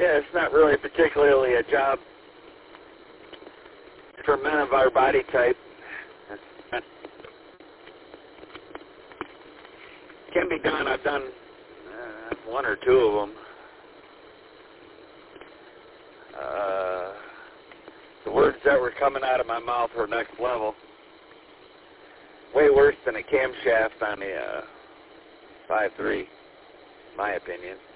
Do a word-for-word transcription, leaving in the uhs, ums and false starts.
Yeah, it's not really particularly a job for men of our body type. Can be done. I've done uh, one or two of them. Uh, the words that were coming out of my mouth were next level. Way worse than a camshaft on the uh, five three, my opinion.